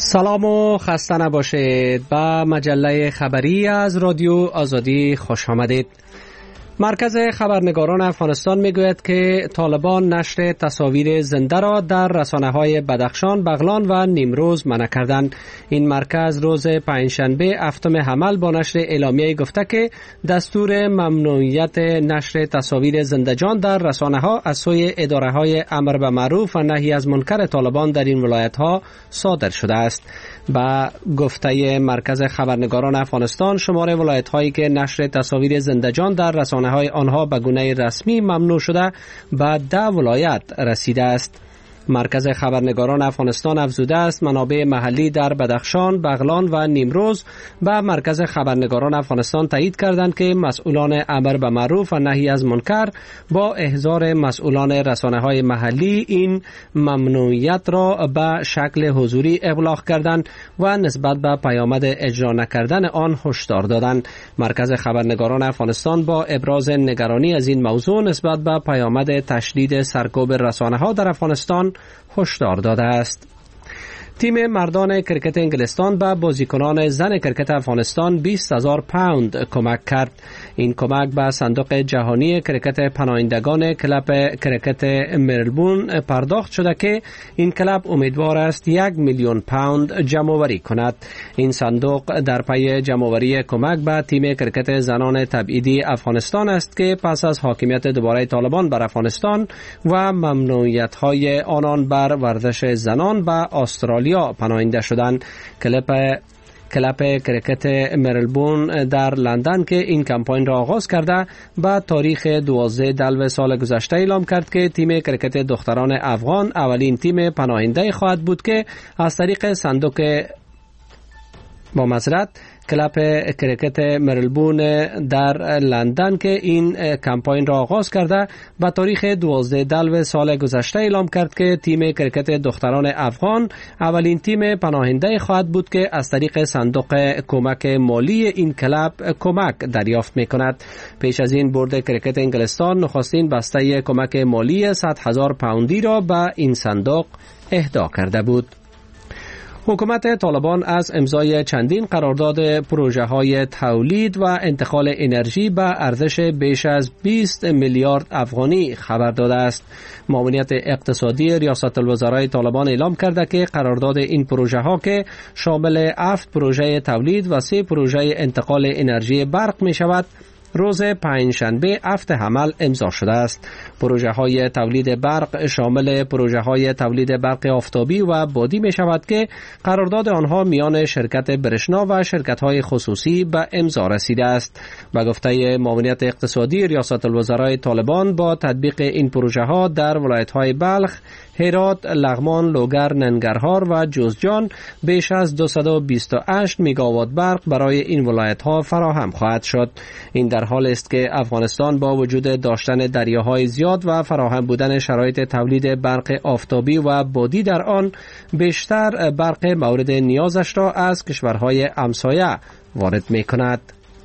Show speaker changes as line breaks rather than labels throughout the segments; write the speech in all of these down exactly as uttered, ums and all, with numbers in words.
سلام و خسته نباشید. به مجله خبری از رادیو آزادی خوش آمدید. مرکز خبرنگاران افغانستان میگوید که طالبان نشر تصاویر زنده را در رسانه‌های بدخشان، بغلان و نیمروز منع کردند. این مرکز روز پنجشنبه هفتم حمل با نشر اعلامیه گفته که دستور ممنوعیت نشر تصاویر زنده‌جان در رسانه‌ها از سوی اداره‌های امر به معروف و نهی از منکر طالبان در این ولایت‌ها صادر شده است. با گفته مرکز خبرنگاران افغانستان، شمار ولایت‌هایی که نشر تصاویر زنده‌جان در رسانه های آنها به گونه رسمی ممنوع شده به ده ولایت رسیده است. مرکز خبرنگاران افغانستان افزوده است منابع محلی در بدخشان، بغلان و نیمروز به مرکز خبرنگاران افغانستان تایید کردند که مسئولان امر به معروف و نهی از منکر با احضار مسئولان رسانه‌های محلی این ممنوعیت را به شکل حضوری ابلاغ کردند و نسبت به پیامد اجرا نکردن آن هشدار دادند. مرکز خبرنگاران افغانستان با ابراز نگرانی از این موضوع نسبت به پیامد تشدید سرکوب رسانه‌ها در افغانستان هشدار داده است. تیم مردان کرکت انگلستان به بازیکنان زن کرکت افغانستان بیست هزار پوند کمک کرد. این کمک به صندوق جهانی کرکت پناهندگان کلب کرکت ملبورن پرداخت شده که این کلب امیدوار است یک میلیون پوند جمع‌آوری کند. این صندوق در پی جمع‌آوری کمک به تیم کرکت زنان تبعیدی افغانستان است که پس از حاکمیت دوباره طالبان بر افغانستان و ممنوعیت‌های آنان بر ورزش زنان به استرالیا پناهنده شدند. کلب کلب کرکت ملبورن در لندن که این کمپاین را آغاز کرده با تاریخ دوازده دلو سال گذشته اعلام کرد که تیم کرکت دختران افغان اولین تیم پناهنده خواهد بود که از طریق صندوق با معذرت کلب کرکت ملبورن در لندن که این کمپاین را آغاز کرده با تاریخ دوازده دلو سال گذشته اعلام کرد که تیم کرکت دختران افغان اولین تیم پناهنده خواهد بود که از طریق صندوق کمک مالی این کلب کمک دریافت می کند. پیش از این بورد کرکت انگلستان نخستین بسته کمک مالی صد هزار پوندی را به این صندوق اهدا کرده بود. حکومت طالبان از امضای چندین قرارداد پروژه های تولید و انتقال انرژی به ارزش بیش از بیست میلیارد افغانی خبر داده است. معاونیت اقتصادی ریاست الوزرای طالبان اعلام کرده که قرارداد این پروژه ها که شامل هفت پروژه تولید و سه پروژه انتقال انرژی برق می شود روز پنجشنبه هفت حمل امضا شده است. پروژه های تولید برق شامل پروژه های تولید برق آفتابی و بادی می شود که قرارداد آنها میان شرکت برشنا و شرکت های خصوصی به امضا رسیده است. به گفته معاونیت اقتصادی ریاست الوزرای طالبان با تطبیق این پروژه ها در ولایت های بلخ، هرات، لغمان، لوگر، ننگرهار و جوزجان بیش از دویست و بیست و هشت میگاوات برق برای این ولایت ها فراهم خواهد شد. این در حال است که افغانستان با وجود داشتن دریاهای زیاد و فراهم بودن شرایط تولید برق آفتابی و بادی در آن بیشتر برق مورد نیازش را از کشورهای همسایه وارد می کند.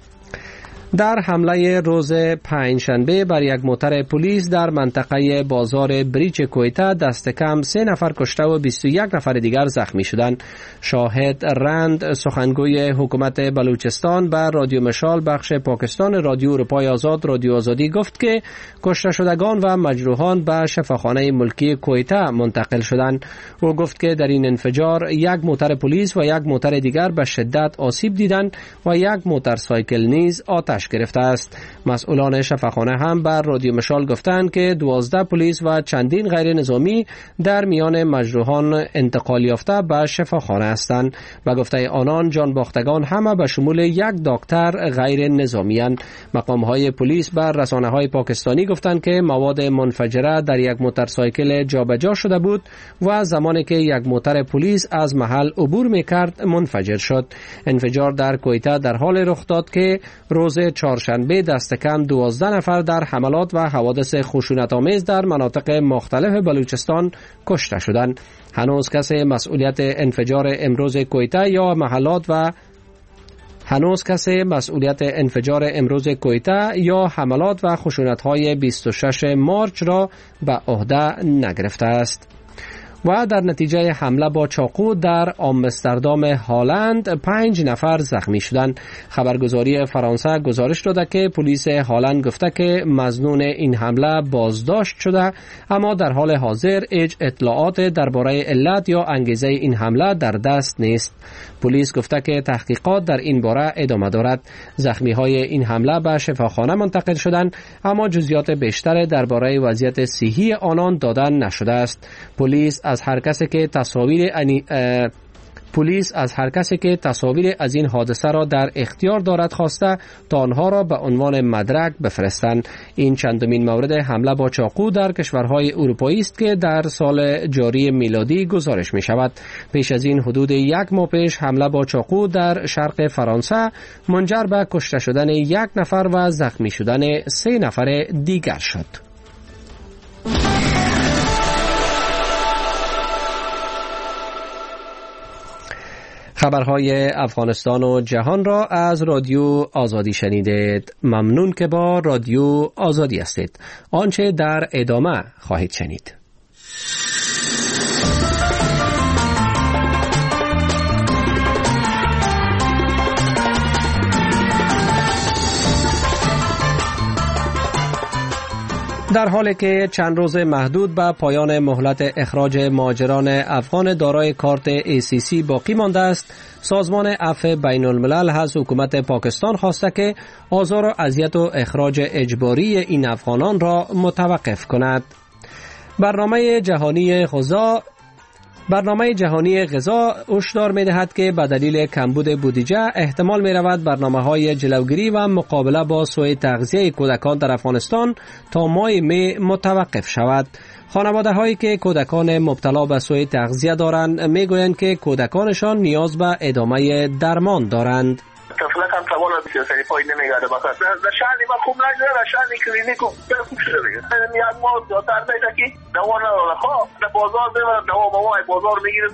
در حمله روز پنجشنبه بر یک موتر پلیس در منطقه بازار بریچ کویتا دست کم سه نفر کشته و بیست و یک نفر دیگر زخمی شدند. شاهد رند سخنگوی حکومت بلوچستان به رادیو مشال بخش پاکستان رادیو اروپای آزاد رادیو آزادی گفت که کشته شدگان و مجروحان به شفاخانه ملکی کویتا منتقل شدند. او گفت که در این انفجار یک موتر پلیس و یک موتر دیگر به شدت آسیب دیدند و یک موتورسایکل نیز آتش گرفته است. مسئولان شفاخانه هم بر رادیو مشال گفتند که دوازده پلیس و چندین غیر نظامی در میان مجروحان انتقال یافته به شفاخانه هستند. و گفته آنان جان باختگان همه به شمول یک دکتر غیر نظامی اند. مقام های پلیس بر رسانه های پاکستانی گفتند که مواد منفجره در یک موتورسایکل جابجا شده بود و زمانی که یک موتر پلیس از محل عبور میکرد منفجر شد. انفجار در کویتا در حال رخ داد که روز چهارشنبه دست کم دوازده نفر در حملات و حوادث خشونت‌آمیز در مناطق مختلف بلوچستان کشته شدند. هنوز کسی مسئولیت انفجار امروز کویتا یا محلات و هنوز کسی مسئولیت انفجار امروز کویتا یا حملات و خشونت‌های بیست و شش مارچ را به عهده نگرفته است. و در نتیجه حمله با چاقو در آمستردام هلند پنج نفر زخمی شدند. خبرگزاری فرانسه گزارش داده که پلیس هلند گفته که مظنون این حمله بازداشت شده، اما در حال حاضر هیچ اطلاعات درباره علت یا انگیزه این حمله در دست نیست. پلیس گفته که تحقیقات در این باره ادامه دارد. زخمی های این حمله به شفاخانه منتقل شدند، اما جزئیات بیشتر درباره وضعیت صحی آنان داده نشده است. پلیس از هر کسی که تصاویر انی... پلیس از هر کسی که تصاویر از این حادثه را در اختیار دارد خواسته تا آنها را به عنوان مدرک بفرستند. این چندمین مورد حمله با چاقو در کشورهای اروپایی است که در سال جاری میلادی گزارش می شود. پیش از این حدود یک ماه پیش حمله با چاقو در شرق فرانسه منجر به کشته شدن یک نفر و زخمی شدن سه نفر دیگر شد. خبرهای افغانستان و جهان را از رادیو آزادی شنیدید. ممنون که با رادیو آزادی هستید. آنچه در ادامه خواهید شنید. در حالی که چند روز محدود به پایان مهلت اخراج مهاجران افغان دارای کارت ای سی سی باقی مانده است، سازمان عفو بین الملل از حکومت پاکستان خواسته که آزار و اذیت و اخراج اجباری این افغانان را متوقف کند. برنامه جهانی غذا برنامه جهانی غذا هشدار می‌دهد که به دلیل کمبود بودجه احتمال می‌رود برنامه‌های جلوگیری و مقابله با سوء تغذیه کودکان در افغانستان تا ماه می متوقف شود. خانواده‌هایی که کودکان مبتلا به سوء تغذیه دارند می‌گویند که کودکانشان نیاز به ادامه درمان دارند.
طفلک هم توان سیاستی پای نمیگرده بخاطر در شهری ما خوب نگذره، در شهری کلینیک خوب شده دیگه. یک ما داتر دیده که دوا نداره، خواه در بازار ببرد دوا موای بازار میگیریم.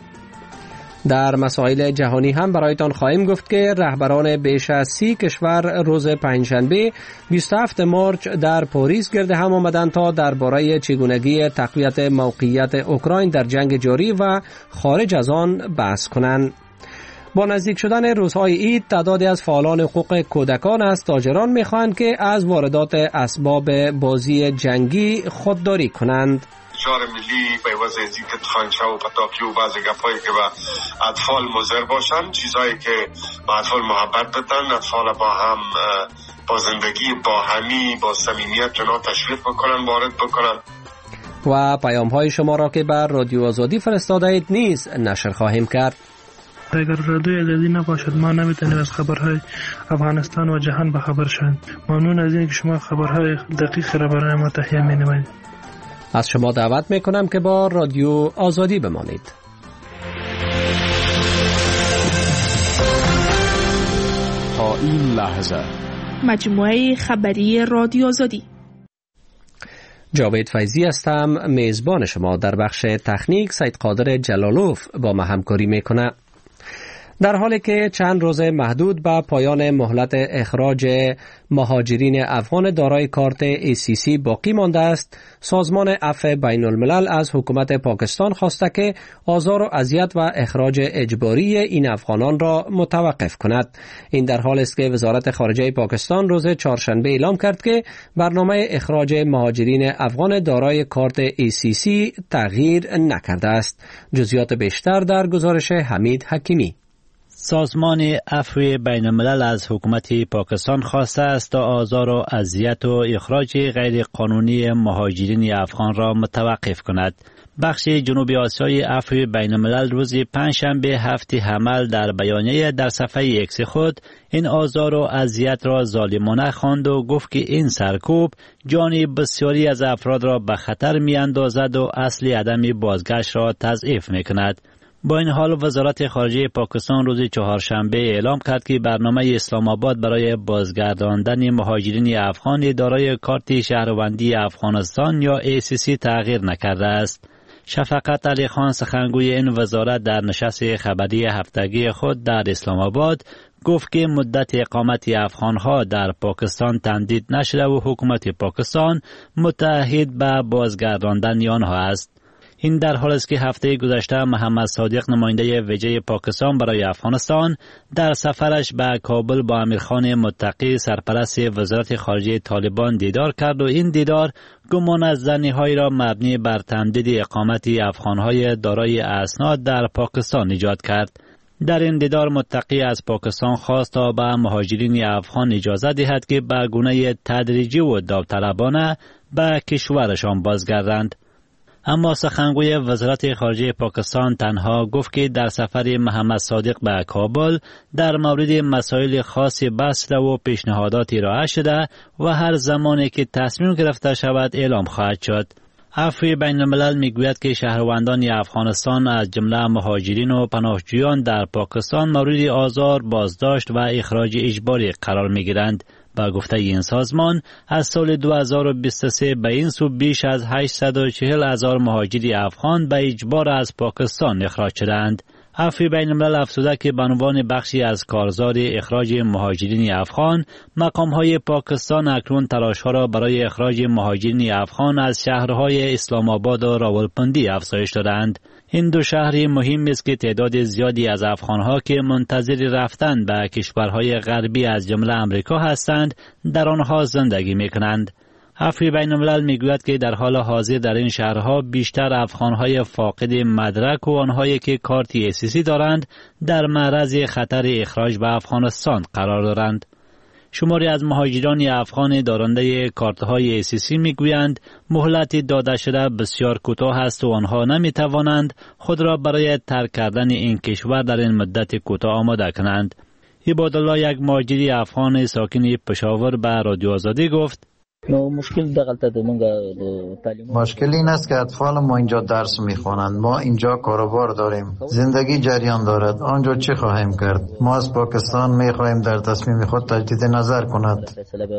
در مسائل جهانی هم برایتان خواهیم گفت که رهبران بیش از سی کشور روز پنجشنبه بیست و هفتم مارس در پاریس گرد هم آمدند تا درباره چگونگی تقویت موقعیت اوکراین در جنگ جاری و خارج از آن بحث کنند. با نزدیک شدن روزهای عید تعدادی از فعالان حقوق کودکان از تاجران می‌خواهند که از واردات اسباب بازی جنگی خودداری کنند.
جار ملی به واسه زیت خانچه و پتاکی و بعضی گپایی که به اطفال مضر باشن، چیزایی که به اطفال محبت بدن، اطفال با هم با زندگی با همی با صمیمیت جنا تشویق بکنن، وارد بکنن.
و پیام‌های شما را که بر رادیو آزادی فرستاده اید نیز نشر خواهیم کرد.
اگر رادیو آزادی نباشد ما نمیتونیم از خبرهای افغانستان و جهان به خبر شویم. ممنون از اینکه شما خبرهای دقیق را برای ما تهیه می‌نمایید.
از شما دعوت میکنم که با رادیو آزادی بمانید.
تا این لحظه
مجموعه خبری رادیو آزادی.
جاوید فیضی هستم، میزبان شما. در بخش تکنیک سید قادر جلالوف با ما همکاری میکنه. در حالی که چند روز محدود به پایان مهلت اخراج مهاجرین افغان دارای کارت ای سی سی باقی مانده است، سازمان عفو بین الملل از حکومت پاکستان خواسته که آزار و اذیت و اخراج اجباری این افغانان را متوقف کند. این در حالی است که وزارت خارجه پاکستان روز چهارشنبه اعلام کرد که برنامه اخراج مهاجرین افغان دارای کارت ای سی سی تغییر نکرده است. جزئیات بیشتر در گزارش حمید حکیمی.
سازمان عفو بین الملل از حکومت پاکستان خواسته است تا آزار و اذیت و اخراج غیر قانونی مهاجرین افغان را متوقف کند. بخش جنوبی آسیای عفو بین الملل روز پنجشنبه هفته حمل در بیانیه در صفحه ایکس خود این آزار و اذیت را ظالمانه خواند و گفت که این سرکوب جان بسیاری از افراد را به خطر می اندازد و اصل عدم بازگشت را تضعیف می کند. با این حال وزارت خارجه پاکستان روز چهارشنبه اعلام کرد که برنامه اسلام آباد برای بازگرداندن مهاجرین افغان دارای کارت شهروندی افغانستان یا ای سی سی تغییر نکرده است. شفقت علی خان سخنگوی این وزارت در نشست خبری هفتگی خود در اسلام آباد گفت که مدت اقامت افغانها در پاکستان تمدید نشده و حکومت پاکستان متعهد به بازگرداندن آنها است. این در حال است که هفته گذشته محمد صادق نماینده ویژه پاکستان برای افغانستان در سفرش به کابل با امیرخان متقی سرپرست وزارت خارجه طالبان دیدار کرد و این دیدار گمان از زنی‌هایی را مبنی بر تمدید اقامت افغان‌های دارای اسناد در پاکستان ایجاد کرد. در این دیدار متقی از پاکستان خواست تا به مهاجرین افغان اجازه دهد که به گونه تدریجی و داوطلبانه به کشورشان بازگردند. اما سخنگوی وزارت خارجه پاکستان تنها گفت که در سفر محمد صادق به کابل در مورد مسائل خاصی بحث و پیشنهاداتی ارائه شده و هر زمانی که تصمیم گرفته شود اعلام خواهد شد. عفو بین الملل میگوید که شهروندان افغانستان از جمله مهاجرین و پناهجویان در پاکستان مورد آزار، بازداشت و اخراج اجباری قرار میگیرند. با گفته این سازمان از سال دو هزار و بیست و سه به این سو بیش از هشتصد و چهل هزار مهاجر افغان به اجبار از پاکستان اخراج شدند. عفو بین الملل افزوده که به عنوان بخشی از کارزار اخراج مهاجرین افغان، مقام‌های پاکستان اکنون تلاش‌ها را برای اخراج مهاجرین افغان از شهرهای اسلام آباد و راولپندی افزایش دادند. این دو شهر مهم است که تعداد زیادی از افغان‌ها که منتظر رفتن به کشورهای غربی از جمله آمریکا هستند، در آنها زندگی می‌کنند. عفو بین الملل میگوید که در حال حاضر در این شهرها بیشتر افغانهای فاقد مدرک و آنهایی که کارت اسیسی دارند در معرض خطر اخراج به افغانستان قرار دارند. شماری از مهاجران افغان دارنده کارت‌های اسیسی میگویند مهلت داده شده بسیار کوتاه است و آنها نمیتوانند خود را برای ترک کردن این کشور در این مدت کوتاه آماده کنند. عبادالله، یک مهاجر افغان ساکن پشاور، به رادیو آزادی گفت:
مشکل این است که اطفال ما اینجا درس میخوانند، ما اینجا کاروبار داریم، زندگی جریان دارد، آنجا چه خواهیم کرد؟ ما از پاکستان میخواهیم در تصمیم خود تجدید نظر کند.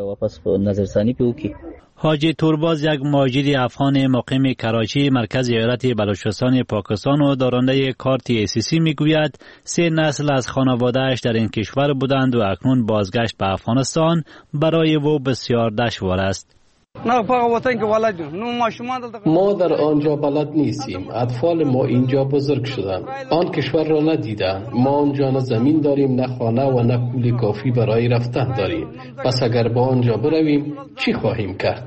حاجی تورباز، یک مهاجر افغان مقیم کراچی مرکز ایالت بلوچستان پاکستان و دارنده کارت اسیسی میگوید سه نسل از خانواده‌اش در این کشور بودند و اکنون بازگشت به افغانستان برای او بسیار دشوار است.
ما در آنجا بلد نیستیم. اطفال ما اینجا بزرگ شدند. آن کشور را ندیدند. ما آنجا نه زمین داریم، نه خانه و نه پول کافی برای رفتن داریم. پس اگر با آنجا برویم چی خواهیم کرد؟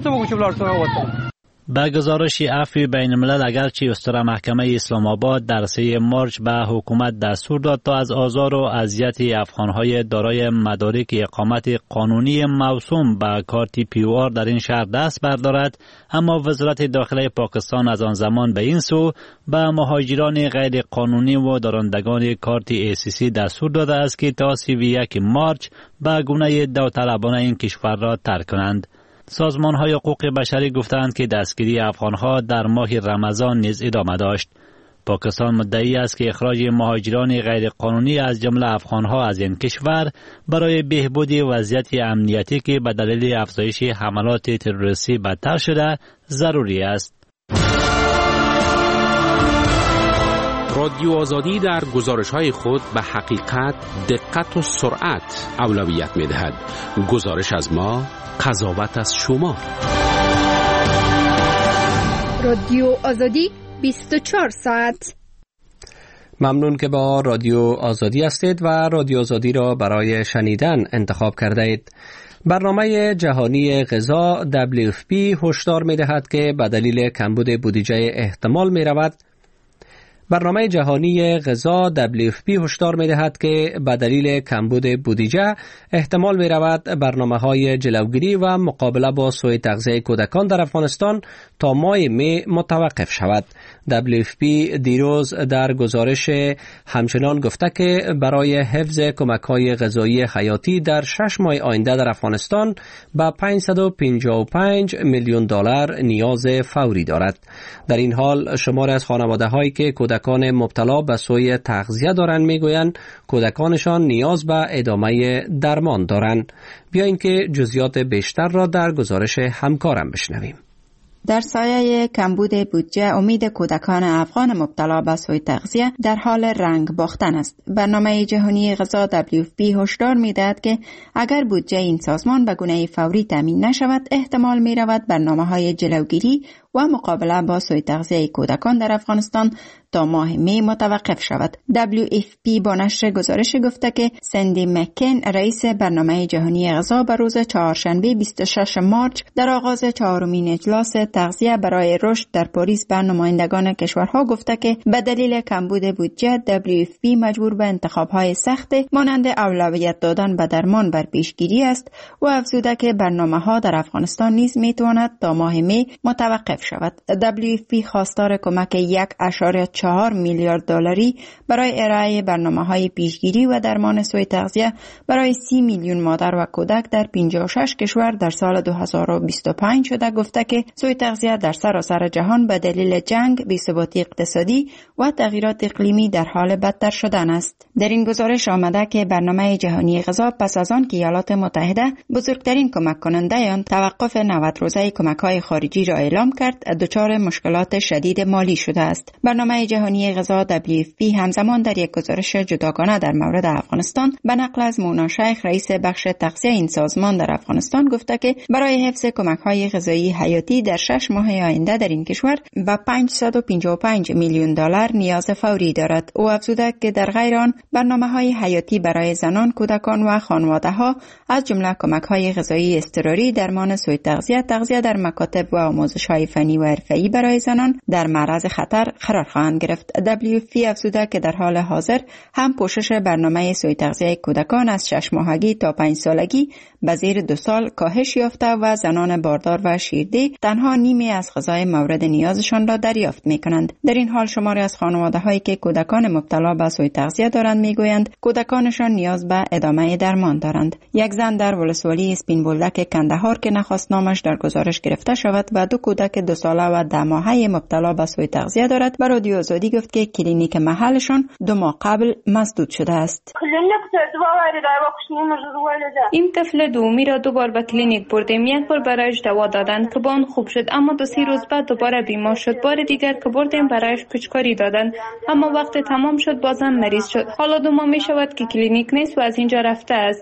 به گزارش عفو بین الملل، اگرچه استرا محکمه اسلام آباد در سه مارچ به حکومت دستور داد تا از آزار و اذیت افغانهای دارای مدارک اقامت قانونی موسوم به کارت پی او آر در این شهر دست بردارد، اما وزارت داخله پاکستان از آن زمان به این سو به مهاجران غیر قانونی و دارندگان کارت اسیسی دستور داده است که تا سی و یک مارچ به گونه داوطلبانه این کشور را ترک کنند. سازمان‌های حقوق بشری گفتند که دستگیری افغان‌ها در ماه رمضان نیز ادامه داشت. پاکستان مدعی است که اخراج مهاجران غیر قانونی از جمله افغان‌ها از این کشور برای بهبود وضعیت امنیتی که به دلیل افزایش حملات تروریستی بدتر شده ضروری است.
رادیو آزادی در گزارش‌های خود به حقیقت، دقت و سرعت اولویت می‌دهد. گزارش از ما، قضاوت از شما.
رادیو آزادی بیست و چهار ساعت.
ممنون که با رادیو آزادی هستید و رادیو آزادی را برای شنیدن انتخاب کرده اید. برنامه جهانی غذا دبلیو اف پی هشدار می‌دهد که به دلیل کمبود بودجه احتمال می‌رود برنامه جهانی غذا دبلیو اف پی هشدار می‌دهد که به دلیل کمبود بودجه احتمال می‌رود برنامه‌های جلوگیری و مقابله با سوء تغذیه کودکان در افغانستان تا ماه می متوقف شود. دبلیو اف پی دیروز در گزارش همچنان گفته که برای حفظ کمک‌های غذایی حیاتی در شش ماه آینده در افغانستان به پانصد و پنجاه و پنج میلیون دلار نیاز فوری دارد. در این حال شماری از خانواده‌هایی که کودکان مبتلا به سوء تغذیه دارند میگویند کودکانشان نیاز به ادامه درمان دارند. بیاییم که جزئیات بیشتر را در گزارش همکارم بشنویم.
در سایه کمبود بودجه امید کودکان افغان مبتلا به سوء تغذیه در حال رنگ باختن است. برنامه جهانی غذا دبلیو اف پی هشدار می‌دهد که اگر بودجه این سازمان به گونه فوری تامین نشود احتمال می‌رود برنامه‌های جلوگیری و و مقابله با سوء تغذیه کودکان در افغانستان تا ماه می متوقف شود. دبلیو اف پی با نشر گزارش گفته که سندی مکین رئیس برنامه جهانی غذا به روز چهارشنبه بیست و ششم مارچ در آغاز چهارمین اجلاس تغذیه برای رشد در پاریس به نمایندگان کشورها گفته که به دلیل کمبود بودجه دبلیو اف پی مجبور به انتخاب‌های سخت مانند اولویت دادن به درمان بر پیشگیری است و افزوده که برنامه‌ها در افغانستان نیز می‌تواند تا ماه می متوقف شود. دبلیو اف پی خواستار کمک یک اشاره چهار میلیارد دلاری برای ارائه برنامه‌های پیشگیری و درمان سوء تغذیه برای سی میلیون مادر و کودک در پنجاه و شش کشور در سال دو هزار و بیست و پنج شده گفته که سوء تغذیه در سراسر جهان به دلیل جنگ، بی‌ثباتی اقتصادی و تغییرات اقلیمی در حال بدتر شدن است. در این گزارش آمده که برنامه جهانی غذا پس از آن که ایالات متحده بزرگترین کمک کننده آن توقف نود روزه کمک‌های خارجی را اعلام کرد، دچار مشکلات شدید مالی شده است. برنامه جهانی غذا دبلیو اف پی همزمان در یک گزارش جداگانه در مورد افغانستان به نقل از مونا شیخ رئیس بخش تغذیه این سازمان در افغانستان گفته که برای حفظ کمک‌های غذایی حیاتی در شش ماه آینده در این کشور به پانصد و پنجاه و پنج میلیون دلار نیاز فوری دارد. او افزوده که در غیر آن برنامه‌های حیاتی برای زنان، کودکان و خانواده‌ها از جمله کمک‌های غذایی اضطراری، درمان سوء تغذیه، تغذیه در مکاتب و آموزش‌های فنی و حرفه‌ای برای زنان در معرض خطر قرار خواهند گرفت. دبلیو اف پی افزوده که در حال حاضر هم پوشش برنامه سوء تغذیه کودکان از شش ماهگی تا پنج سالگی به زیر دو سال کاهش یافته و زنان باردار و شیرده تنها نیمی از غذای مورد نیازشان را دریافت می‌کنند. در این حال شماری از خانواده‌هایی که کودکان مبتلا به سوء تغذیه دارند می‌گویند کودکانشان نیاز به ادامه درمان دارند. یک زن در ولسوالی اسپین بولدک کندهار که نخواست نامش در گزارش گرفته شود و دو کودک دو ساله و ده ماهه مبتلا به سوء تغذیه دارد به رادیو آزادی گفت که کلینیک محلشان دو ماه قبل مسدود شده است.
این طفل دومی را دو بار به کلینیک بردیم. یک بار برایش دوا دادند که با آن خوب شد، اما دو سه روز بعد دوباره بیمار شد. بار دیگر که بردیم برایش پچکاری دادند، اما وقت تمام شد بازم مریض شد. حالا دو ماه می شود که کلینیک نیست و از اینجا رفته است.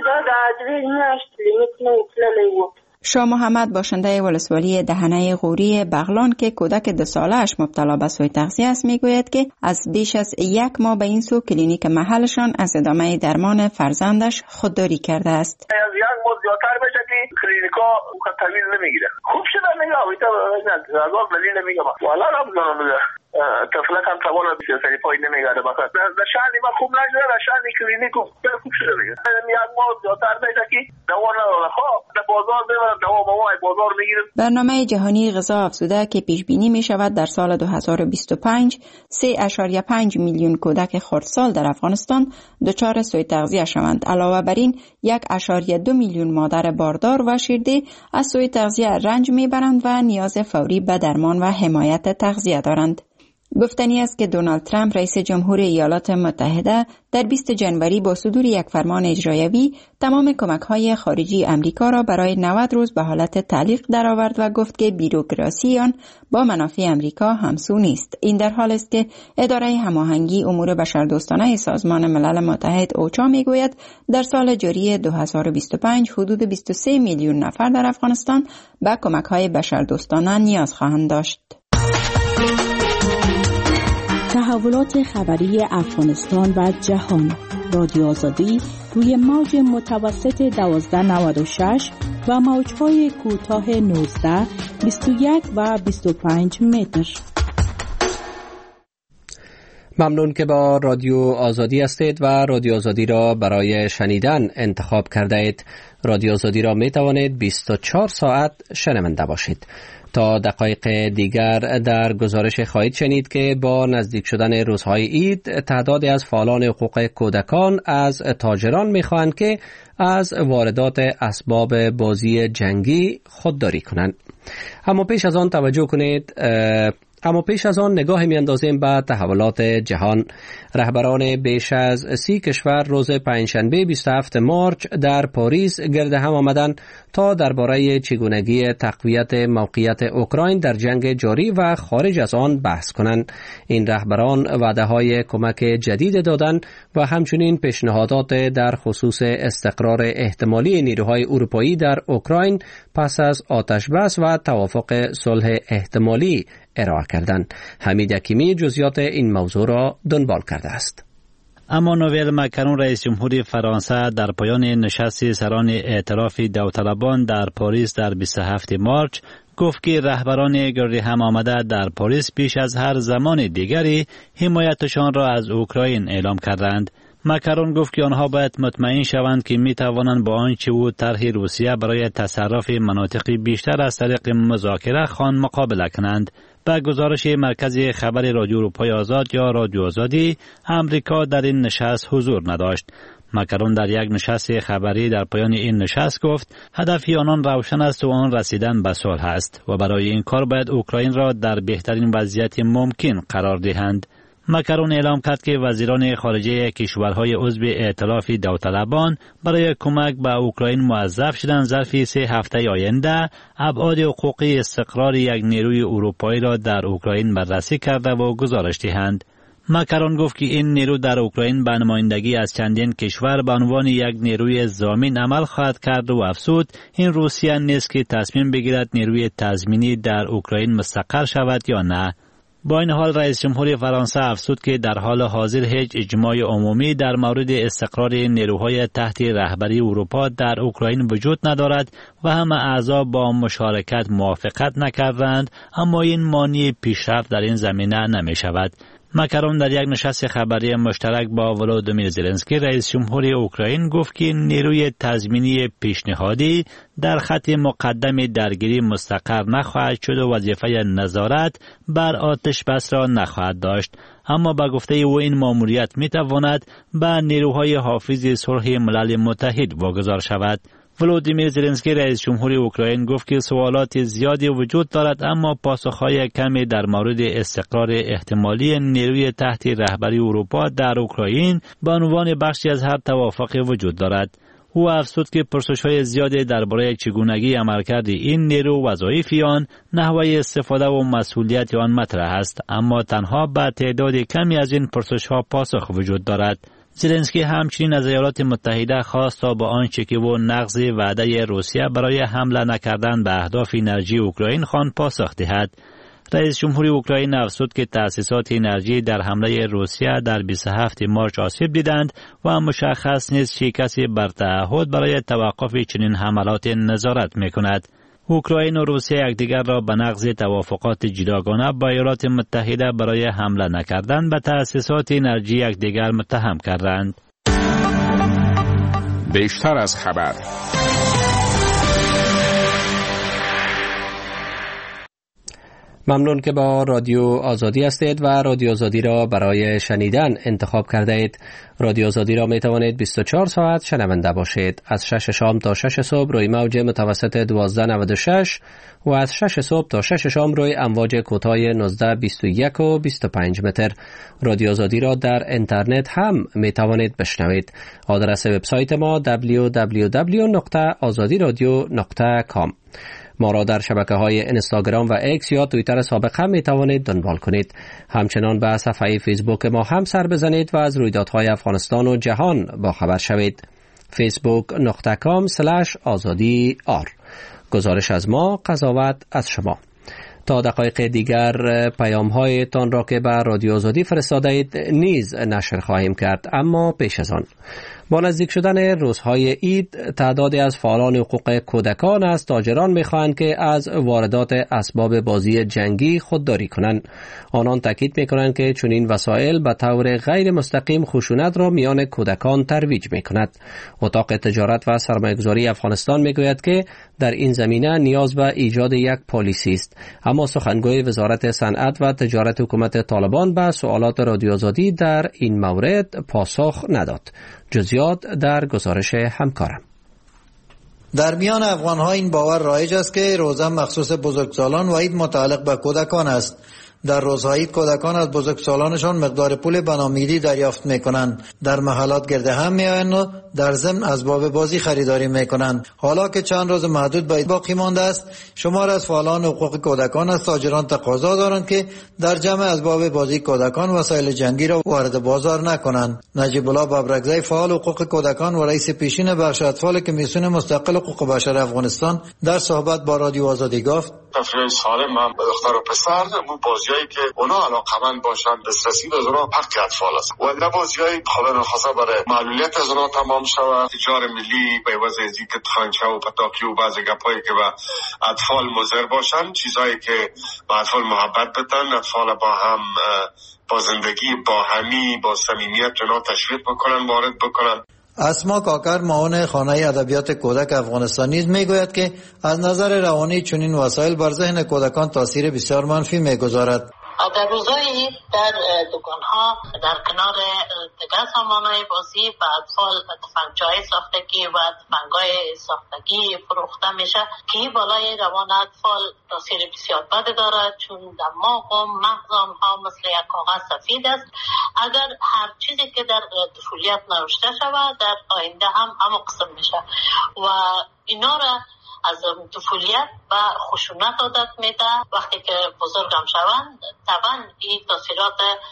شاه محمد باشنده ولسوالی دهنه غوری بغلان که کودک دو ساله اش مبتلا به سوء تغذیه است میگوید که از بیش از یک ماه به این سو کلینیک محلشان از ادامه درمان فرزندش خودداری کرده است.
از یک ماه زیادتر بشه که کلینیکا تحویل نمیگیره. خوب شده نگاه ایتا از آن دلیل نمیگم والا رمضان طفلک هم توان سری پای نمیگرده بخاطر در شهری ما خوب نشده در شهری کلینیک خوب شده دیگه یک ماه زیادتر بشه که دوا نداره خواه در بازار ببرن دوا موای بازار میگیرن.
برنامه جهانی غذا افزوده که پیش بینی می شود در سال دو هزار و بیست و پنج سه ممیز پنج میلیون کودک خردسال در افغانستان دچار سوء تغذیه شوند. علاوه بر این یک ممیز دو میلیون مادر باردار و شیرده از سوء تغذیه رنج میبرند و نیاز فوری به درمان و حمایت تغذیه دارند. گفتنی است که دونالد ترامپ رئیس جمهور ایالات متحده در بیست جنوری با صدور یک فرمان اجرایی تمام کمک‌های خارجی امریکا را برای نود روز به حالت تعلیق درآورد و گفت که بیروکراسی آن با منافع امریکا همسو نیست. این در حال است که اداره هماهنگی امور بشردوستانه سازمان ملل متحد اوچا میگوید در سال جاری دو هزار و بیست و پنج حدود بیست و سه میلیون نفر در افغانستان به کمک‌های بشردوستانه نیاز خواهند داشت.
تحولات خبری افغانستان و جهان. رادیو آزادی روی موج متوسط دوازده نود و شش و موج‌های کوتاه نوزده، بیست و یک و بیست و پنج متر.
ممنون که با رادیو آزادی هستید و رادیو آزادی را برای شنیدن انتخاب کرده اید. رادیو آزادی را می توانید بیست و چهار ساعت شنونده باشید. تا دقایق دیگر در گزارش خواهید شنید که با نزدیک شدن روزهای عید تعدادی از فعالان حقوق کودکان از تاجران می‌خواهند که از واردات اسباب بازی جنگی خودداری کنند. اما پیش از آن توجه کنید اما پیش از آن نگاه میاندازیم به تحولات جهان. رهبران بیش از سی کشور روز پنجشنبه بیست و هفتم مارچ در پاریس گرد هم آمدند تا درباره چگونگی تقویت موقعیت اوکراین در جنگ جاری و خارج از آن بحث کنند. این رهبران وعده‌های کمک جدید دادند و همچنین پیشنهادات در خصوص استقرار احتمالی نیروهای اروپایی در اوکراین پس از آتش بس و توافق صلح احتمالی ارائه کردند. حمید حکیمی جزئیات این موضوع را دنبال کرده است.
امانوئل مکرون رئیس جمهوری فرانسه در پایان نشست سران ائتلاف داوطلبان در پاریس در بیست و هفتم مارچ گفت که رهبران گرد هم آمده در پاریس پیش از هر زمان دیگری حمایتشان را از اوکراین اعلام کردند. مکرون گفت که آنها باید مطمئن شوند که می توانند با آنچه بود طرح روسیه برای تصرف مناطق بیشتر از طریق مذاکره خان مقابله کنند. به گزارش مرکز خبر رادیو اروپای آزاد یا رادیو آزادی، امریکا در این نشست حضور نداشت. مکرون در یک نشست خبری در پایان این نشست گفت هدف آنان روشن است و آن رسیدن به صلح است و برای این کار باید اوکراین را در بهترین وضعیت ممکن قرار دهند. مکرون اعلام کرد که وزیران خارجه کشورهای عضو ائتلاف داوطلبان برای کمک به اوکراین موظف شدند ظرف سه هفته آینده ابعاد حقوقی استقرار یک نیروی اروپایی را در اوکراین بررسی کرده و گزارش دهند. مکرون گفت که این نیرو در اوکراین به نمایندگی از چندین کشور به عنوان یک نیروی ضامن عمل خواهد کرد و افزود این روسیه نیست که تصمیم بگیرد نیروی تضمینی در اوکراین مستقر شود یا نه. با این حال رئیس جمهوری فرانسه افزود که در حال حاضر هیچ اجماع عمومی در مورد استقرار نیروهای تحت رهبری اروپا در اوکراین وجود ندارد و همه اعضا با مشارکت موافقت نکردند، اما این مانع پیشرفت در این زمینه نمی شود. مکرون در یک نشست خبری مشترک با ولودیمیر زلنسکی رئیس جمهوری اوکراین گفت که نیروی تضمینی پیشنهادی در خط مقدم درگیری مستقر نخواهد شد و وظیفه نظارت بر آتش بس را نخواهد داشت، اما به گفته او این ماموریت می تواند به نیروهای حافظ صلح ملل متحد واگذار شود. ولودیمیر زلنسکی رئیس جمهوری اوکراین گفت که سوالات زیادی وجود دارد، اما پاسخهای کمی در مورد استقرار احتمالی نیروی تحت رهبری اروپا در اوکراین به عنوان بخشی از هر توافق وجود دارد. او افزود که پرسش‌های زیادی درباره چگونگی عملکرد این نیرو، وظایف آن، نحوه استفاده و مسئولیت آن مطرح است، اما تنها به تعداد کمی از این پرسش‌ها پاسخ وجود دارد. زلنسکی همچنین از ایالات متحده خواست تا با آنچه که او نقض وعده روسیه برای حمله نکردن به اهداف انرژی اوکراین خوان پاسخ دهد. رئیس جمهوری اوکراین افزود که تأسیسات انرژی در حمله روسیه در بیست و هفتم مارچ آسیب دیدند و مشخص نیست چه کسی بر تعهد برای توقف چنین حملات نظارت می‌کند. اوکراین و روسیه یکدیگر را به نقض توافقات جداگانه با ایالات متحده برای حمله نکردن به تأسیسات انرژی یکدیگر متهم کردند.
بیشتر از خبر.
ممنون که با رادیو آزادی هستید و رادیو آزادی را برای شنیدن انتخاب کرده اید. رادیو آزادی را می توانید بیست و چهار ساعت شنونده باشید. از شش شام تا شش صبح روی موج متوسط دوازده نود و شش و از شش صبح تا شش شام روی امواج کوتاه نوزده بیست و یک و بیست و پنج متر. رادیو آزادی را در اینترنت هم می توانید بشنوید. آدرس وبسایت ما دبلیو دبلیو دبلیو دات آزادی رادیو دات کام. ما را در شبکه‌های اینستاگرام و اکس یا توییتر سابق هم می توانید دنبال کنید. همچنان به صفحه فیسبوک ما هم سر بزنید و از رویدادهای افغانستان و جهان با خبر شوید. فیسبوک دات کام اسلش آزادی آر. گزارش از ما، قضاوت از شما. تا دقایق دیگر پیام‌های تان را که به رادیو آزادی فرستاده اید نیز نشر خواهیم کرد، اما پیش از آن با نزدیک شدن روزهای عید تعدادی از فعالان حقوق کودکان از تاجران می‌خواهند که از واردات اسباب بازی جنگی خودداری کنند. آنان تاکید می‌کنند که چنین وسایل به طور غیر مستقیم خشونت را میان کودکان ترویج می‌کند. اتاق تجارت و سرمایه‌گذاری افغانستان می‌گوید که در این زمینه نیاز به ایجاد یک پالیسی است، اما سخنگوی وزارت صنعت و تجارت حکومت طالبان به سوالات رادیو آزادی در این مورد پاسخ نداد. جزئیات در گزارش همکارم.
در میان افغان‌ها این باور رایج است که روزه مخصوص بزرگسالان و عید متعلق به کودکان است. در روزهایی کودکان از بزرگسالانشان مقدار پول بنامیدی دریافت میکنند. در محلات گرد هم میآیند و در ضمن اسباب بازی خریداری میکنند. حالا که چند روز محدود باقی مانده است، شمار از فعالان حقوق کودکان از تاجران تقاضا دارند که در جمع اسباب بازی کودکان وسایل جنگی را وارد بازار نکنند. نجیب الله ببرکزی، فعال حقوق کودکان و رئیس پیشین بخش اطفال کمیسیون مستقل حقوق بشر افغانستان، در صحبت با رادیو آزادی گفت:
تفریح سالم هم دختر و پسر و بازیایی که اونا علاقمند باشن دسترسی به اونا حق اطفال است و نه بازیایی خدا نخواسته برای معلولیت از اونا تمام شود. تجار ملی به وضع ازی که تخانچه و پتاکی و بعضی گپایی که به اطفال مضر باشن، چیزایی که به اطفال محبت بدن، اطفال با هم با زندگی با همی با صمیمیت اونا تشویق بکنن، وارد بکنن.
اسما کاکر، معاون خانه ادبیات کودک افغانستان، نیز میگوید که از نظر روانی چنین وسایل بر ذهن کودکان تاثیر بسیار منفی میگذارد.
در روزهای در دکان‌ها در کنار دیگر سامان‌های بازی و اطفال تفنگچه‌های ساختگی و تفنگ‌های ساختگی فروخته میشه که بالای روان اطفال تاثیر بسیار بد دارد، چون دماغ و مغز آنها مثل یک کاغذ سفید است. اگر هر چیزی که در طفولیت نوشته شود در آینده هم همون قسم میشه و اینا را از طفولیت و خشونت عادت میده. وقتی که بزرگم شوند طبعا این تاثیرات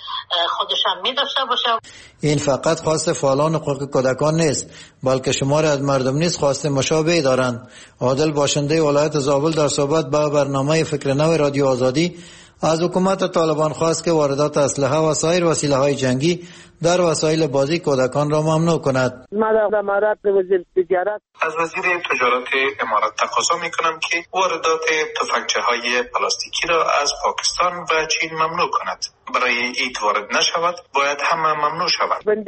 خودشان می داشته باشه.
این فقط خواست فعالان حقوق کودکان نیست، بلکه شمار از مردم نیز خواست مشابهی دارند. عادل باشنده ولایت زابل در صحبت با برنامه فکر نو رادیو آزادی از حکومت طالبان خواست که واردات اسلحه و سایر وسیله‌های جنگی در وسایل بازی کودکان را ممنوع کند.
من در امارات وزیر تجارت
از وزیر تجارت امارات تقاضا میکنم که واردات تفنگچه‌های پلاستیکی را از پاکستان و چین ممنوع کند. برای اینکه وارد نشود باید همه ممنوع شود.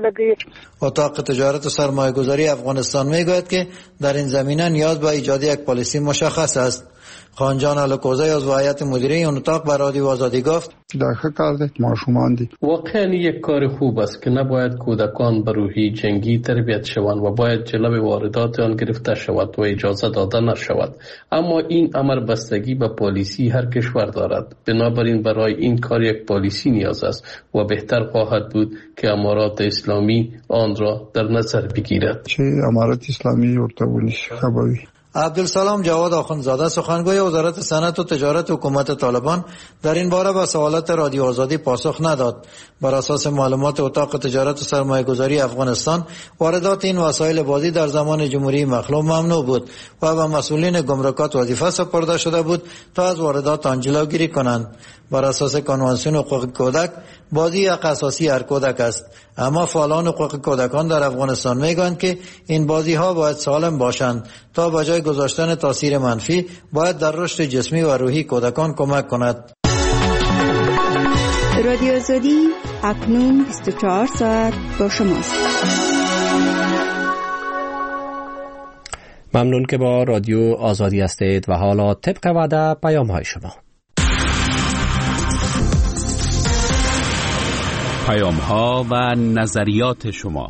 اتاق تجارت و سرمایه‌گذاری افغانستان میگوید که در این زمینه نیاز به ایجاد یک پالیسی مشخص است. خانجان الکوزی از هیئت مدیره این اتاق به رادیو آزادی گفت:
داخل کردید ما شما دی
واقعا یک کار خوب است که نباید کودکان به روحی جنگی تربیت شوند و باید جلوی واردات آن گرفته شود و اجازه داده نشود. اما این امر بستگی به پالیسی هر کشور دارد. بنابراین برای این کار یک پالیسی نیاز است و بهتر خواهد بود که امارات اسلامی آن را در نظر بگیرد.
چه امارات اسلامی ورته خبری؟
عبدالسلام جواد آخوندزاده، سخنگوی وزارت صنعت و تجارت حکومت طالبان، در این باره به سوالات رادیو آزادی پاسخ نداد. بر اساس معلومات اتاق تجارت و سرمایه‌گذاری افغانستان، واردات این وسایل بازی در زمان جمهوری مخلوع ممنوع بود و به مسئولین گمرکات وظیفه سپرده شده بود تا از واردات آن جلوگیری کنند. بر اساس کنوانسیون حقوق کودک، بازی حق اساسی هر کودک است، اما فعالان حقوق کودکان در افغانستان میگویند که این بازی ها باید سالم باشند تا به جای گذاشتن تاثیر منفی باید در رشد جسمی و روحی کودکان کمک کند.
رادیو آزادی اکنون بیست و چهار ساعت با شماست.
ممنون که با رادیو آزادی هستید و حالا طبق وعده پیام های شما.
پیام ها و نظریات شما.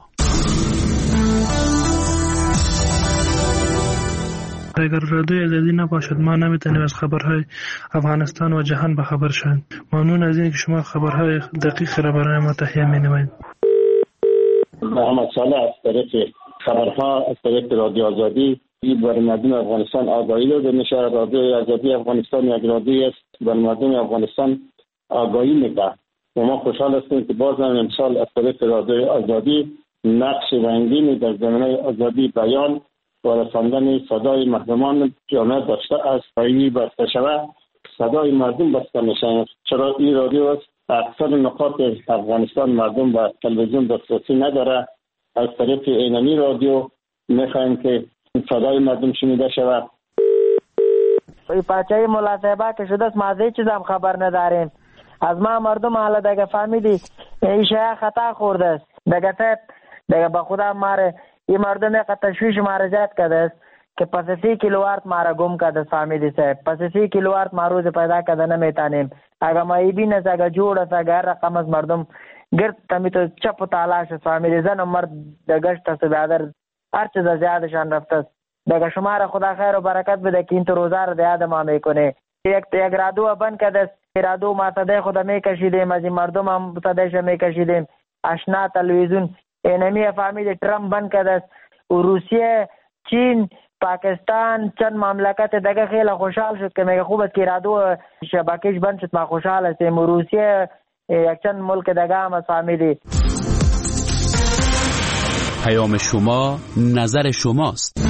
اگر رادیو آزادی نباشد ما نمیتونیم از خبرهای افغانستان و جهان به خبر شویم. ممنون از اینکه شما خبرهای دقیق را برای ما تهیه می‌نمایید.
محمد صالح از طریق خبرها از طریق رادیو آزادی برای مردم افغانستان آگاهی داده میشه. رادیو آزادی افغانستان یک رادیو است برای مردم افغانستان آگاهی میده و ما خوشحال هستیم که باز هم امسال از طریق رادیو آزادی نقش رنگینی در زمینه آزادی بیان و رساندن صدای مردمان جامعه داشته است. این بسته شود صدای مردم بسته میشه، چرا این رادیو است اکثر نقاط افغانستان مردم با تلویزیون دسترسی نداره. از طریق اینمی رادیو میخوایم که صدای مردم شنیده شود.
این پاچه ملاصحبه که شده است ما از هیچ چیز هم خبر نداریم. از ما مردم حالا دیگه فهمیدی این شیعه خطا خورده است. دیگه تب دیگه به خدا ماره این مردم یک تشویش ماره زیاد کرده است که پس سی کیلووات ماره گم کرده است. فهمیدی صاحب پس سی کیلووات ما روز پیدا کرده نمیتانیم. اگه ما ای بین است اگه جوڑ است اگه هر رقم از مردم گرد تمی تو چپ و تالاش است. فهمیدی زن و مرد دگشت است بیادر هر چیز زیادشان رفته است. دیگه شما را خدا خیر و برکت بده که این تو روزه را دیاد ما میکنه. یک یک رادیو بند کرده است رادیو ما صدای خود میکشیدیم، از این مردم هم صدایش میکشیدیم. اشنا تلویزیون اینمی فهمید ترامپ بند کرده. روسیه، چین، پاکستان، چند مملکت دیگه خیلی خوشحال شد که میگه خوب است که رادیو شبکهش بند شد، ما خوشحال هستیم. روسیه یک چند ملک دیگه هم فهمیدی.
پیام شما نظر شماست.